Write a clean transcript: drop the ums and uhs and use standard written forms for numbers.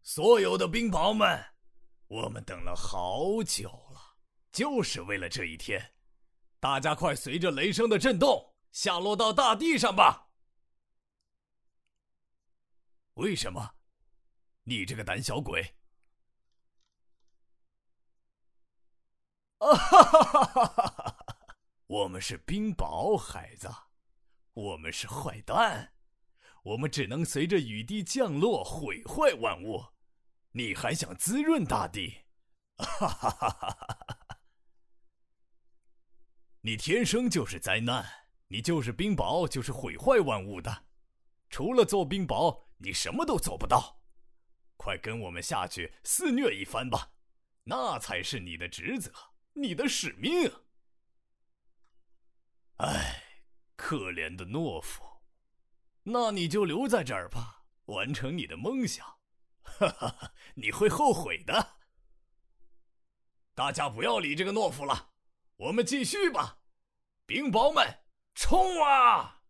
所有的冰雹们，我们等了好久了，就是为了这一天。大家快随着雷声的震动下落到大地上吧。为什么？你这个胆小鬼！啊哈哈哈哈哈！我们是冰雹，孩子，我们是坏蛋，我们只能随着雨滴降落毁坏万物。你还想滋润大地？哈哈哈哈哈！你天生就是灾难，你就是冰雹，就是毁坏万物的。除了做冰雹，你什么都做不到。快跟我们下去肆虐一番吧，那才是你的职责，你的使命。唉，可怜的懦夫，那你就留在这儿吧，完成你的梦想。哈哈，你会后悔的。大家不要理这个懦夫了，我们继续吧，冰雹们，冲啊！